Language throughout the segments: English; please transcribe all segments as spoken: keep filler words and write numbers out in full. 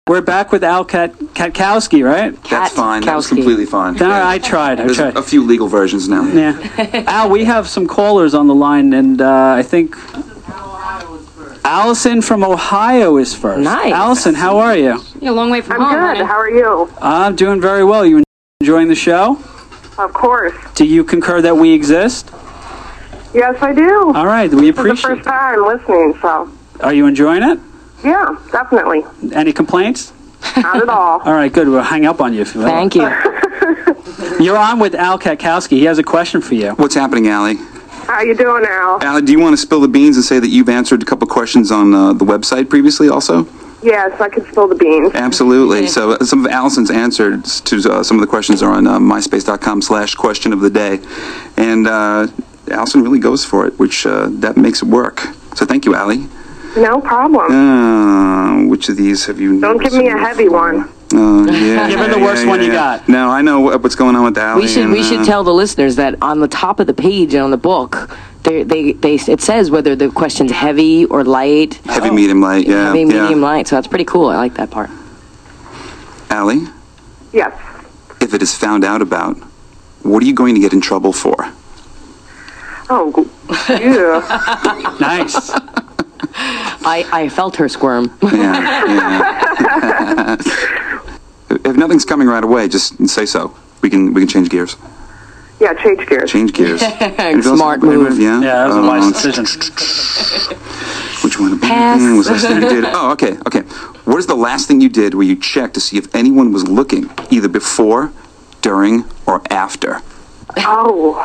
We're back with Al Kat Katkowski, right? That's fine. That was completely fine. No, I tried. I There's tried. a few legal versions now. Yeah. Al, we have some callers on the line, and uh, I think Allison from Ohio is first. Nice. Allison, how are you? You're a long way from I'm home. good. honey. How are you? I'm doing very well. You enjoying the show? Of course. Do you concur that we exist? Yes, I do. All right, we This is the appreciate first time listening, so Are you enjoying it? yeah, definitely. Any complaints? Not at all. All right, good. We'll hang up on you if you will. Thank you. You're on with Al Katkowski. He has a question for you. What's happening, Allie? How you doing, Al? Allie, do you want to spill the beans and say that you've answered a couple questions on uh, the website previously also? Yes, I could spill the beans. Absolutely. So uh, some of Allison's answers to uh, some of the questions are on uh, myspace.com slash question of the day. And uh, Allison really goes for it, which uh, that makes it work. So thank you, Allie. No problem. Uh, which of these have you... Don't give me a heavy one. Uh, yeah, Give her the yeah, worst yeah, one you yeah. got. No, I know what- what's going on with Allie. We should and, we should uh, tell the listeners that on the top of the page and on the book, they they they it says whether the question's heavy or light. Heavy, medium, light, yeah. Heavy, yeah. medium, light. So that's pretty cool. I like that part. Allie, Yes. if it is found out about, what are you going to get in trouble for? Oh, yeah. Nice. I, I felt her squirm. Yeah, yeah. If nothing's coming right away, just say so. We can we can change gears. Yeah, change gears. Change gears. Smart move. Yeah. Yeah, that was a Uh, wise decision. Which one? Pass. Hmm, was the last thing you did? Oh, okay, okay. What is the last thing you did where you checked to see if anyone was looking, either before, during, or after? Oh.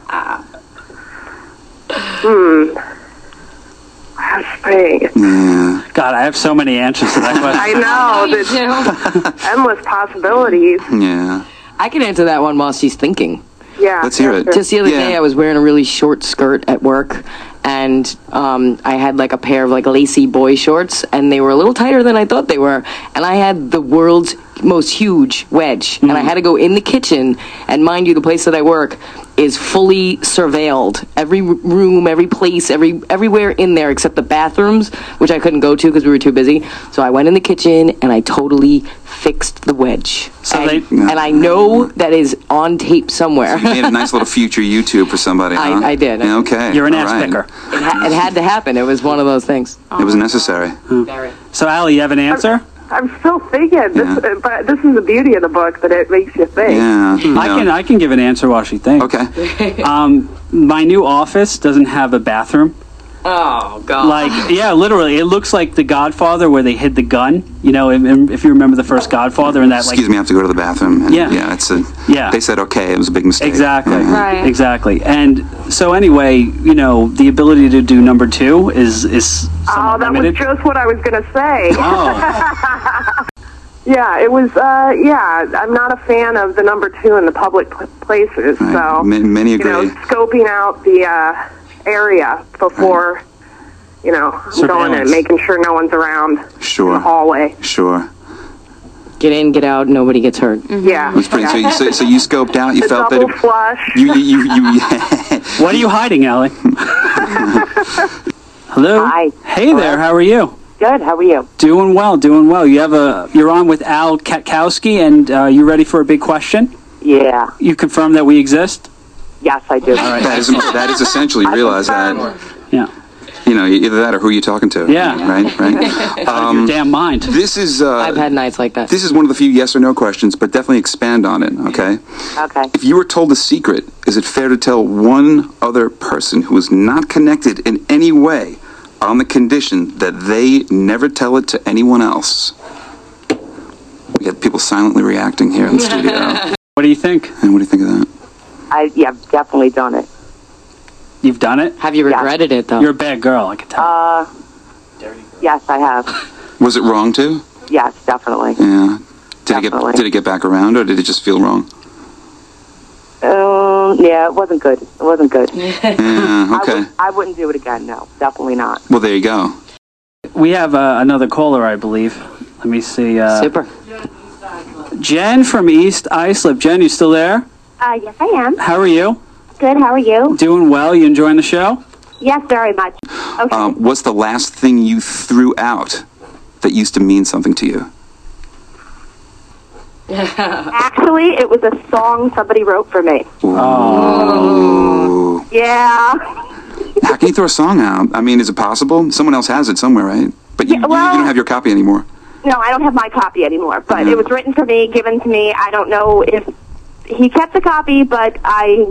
hmm. Last thing. Yeah. God, I have so many answers to that question. I know. There's endless possibilities. Yeah. I can answer that one while she's thinking. Yeah. Let's hear it. sure. Just the other Yeah. day, I was wearing a really short skirt at work, and um, I had like a pair of like lacy boy shorts, and they were a little tighter than I thought they were. And I had the world's most huge wedge, and I had to go in the kitchen. And mind you, the place that I work is fully surveilled. Every room, every place, every everywhere in there except the bathrooms, which I couldn't go to because we were too busy. So I went in the kitchen and I totally fixed the wedge. So and, they- and I know that is on tape somewhere. You made a nice little future YouTube for somebody, I- huh? I did. Yeah, okay. You're an all ass right. picker. It, ha- it had to happen. It was one of those things. It was necessary. So, Allie, you have an answer? I'm still thinking, this, Yeah. uh, but this is the beauty of the book, that it makes you think. Yeah. I yeah. can I can give an answer while she thinks. Okay. Um, my new office doesn't have a bathroom. Oh, God. Like, yeah, literally, it looks like The Godfather where they hid the gun. You know, if, if you remember the first Godfather, and that like Excuse me, I have to go to the bathroom. And, Yeah. Yeah, it's a, Yeah. They said, okay, it was a big mistake. exactly, Yeah. Right. exactly. And so anyway, you know, the ability to do number two is is Oh, somewhat that limited. was just what I was going to say. Oh, Yeah, it was, uh, yeah, I'm not a fan of the number two in the public pl- places, Right. so, Ma- many you know, agree. scoping out the uh, area before, you know, going Surveillance. and making sure no one's around in the Sure. hallway. Sure. Get in, get out, nobody gets hurt. Yeah. That's pretty. So you, so, so you scoped out. You the felt that. double It, flush. you, you, you, you what are you hiding, Allie? Hello. Hi. Hey there. How are you? Good. How are you? Doing well. Doing well. You have a. You're on with Al Katkowski, and uh, you ready for a big question? Yeah. You confirm that we exist? Yes, I do. that is that is essential. You realize that. Yeah. You know, either that or who you're talking to. Yeah. Right. Right. Out of your damn mind. This is. Uh, I've had nights like that. This is one of the few yes or no questions, but definitely expand on it. Okay. Okay. If you were told a secret, is it fair to tell one other person who is not connected in any way, on the condition that they never tell it to anyone else? We got people silently reacting here in the studio. What do you think? And what do you think of that? I yeah, I've definitely done it. You've done it? Have you regretted it, though? You're a bad girl, I can tell. Uh, yes, I have. Was it wrong too? Yes, definitely. Yeah. Did it Definitely. get did it get back around, or did it just feel wrong? Um, yeah, it wasn't good. It wasn't good. Yeah. I, Okay. would, I wouldn't do it again. No, definitely not. Well, there you go. We have uh, another caller, I believe. Let me see. Uh, Super. Jen from East Islip. Jen, you still there? Uh, yes, I am. How are you? Good. How are you? Doing well. You enjoying the show? Yes, very much. Okay. Um, what's the last thing you threw out that used to mean something to you? Actually, it was a song somebody wrote for me. Ooh. Yeah. How can you throw a song out? I mean, is it possible? Someone else has it somewhere, right? But you, Yeah, well- you don't have your copy anymore. No, I don't have my copy anymore, but Mhm. it was written for me, given to me. I don't know if he kept the copy, but I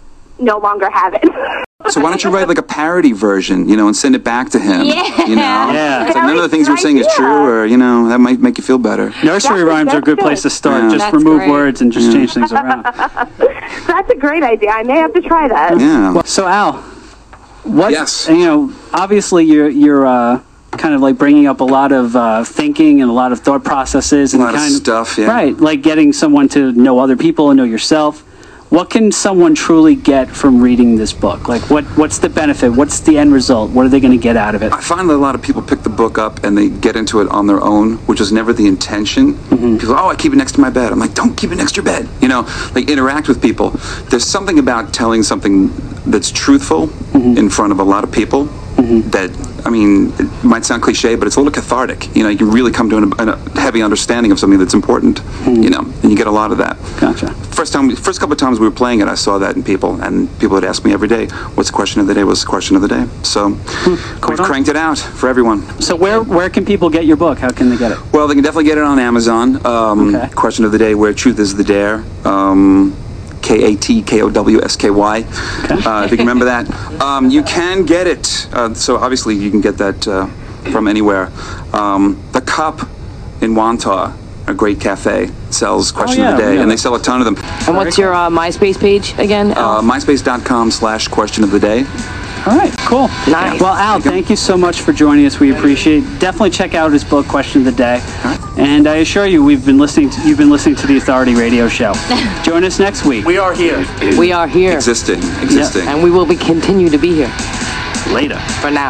no longer have it. So why don't you write like a parody version, you know, and send it back to him? Yeah. You know? Yeah. It's like none of the things we're saying is Idea. true, or, you know, that might make you feel better. Nursery That's- rhymes are a good that's place to good. start. Yeah. Just That's remove great. words and just change things around. That's a great idea. I may have to try that. Yeah. So Al, what? Yes. You know, obviously you're you're uh, kind of like bringing up a lot of uh, thinking and a lot of thought processes and A lot of kind stuff, yeah. Right, like getting someone to know other people and know yourself. What can someone truly get from reading this book? Like, what what's the benefit? What's the end result? What are they going to get out of it? I find that a lot of people pick the book up and they get into it on their own, which is never the intention. Mm-hmm. People, oh, I keep it next to my bed. I'm like, don't keep it next to your bed. You know, like interact with people. There's something about telling something that's truthful Mm-hmm. in front of a lot of people that, I mean, it might sound cliche, but it's a little cathartic. You know, you can really come to an, a heavy understanding of something that's important, you know, and you get a lot of that. Gotcha. First time, first couple of times we were playing it, I saw that in people, and people would ask me every day, "What's the question of the day? What's the question of the day?" So we've on. cranked it out for everyone. So where where can people get your book? How can they get it? Well, they can definitely get it on Amazon. Um, Okay. Question of the day: Where truth is the dare. Um, K A T K O W S K Y. Uh, if you can remember that, um, you can get it. Uh, so obviously, you can get that uh, from anywhere. Um, the Cup in Wantagh, a great cafe, sells Question yeah, of the Day, yeah. and they sell a ton of them. And what's your uh, MySpace page again? Uh, MySpace.com slash Question of the Day. All right, cool. Nice. Well, Al, thank you so much for joining us. We appreciate it. Definitely check out his book, Question of the Day. And I assure you, we've been listening. To, you've been listening to the Authority Radio Show. Join us next week. We are here. we are here, Existing, existing. and we will be continue to be here Later. for now.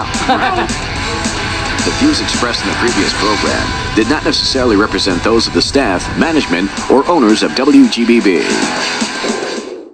The views expressed in the previous program did not necessarily represent those of the staff, management, or owners of W G B B.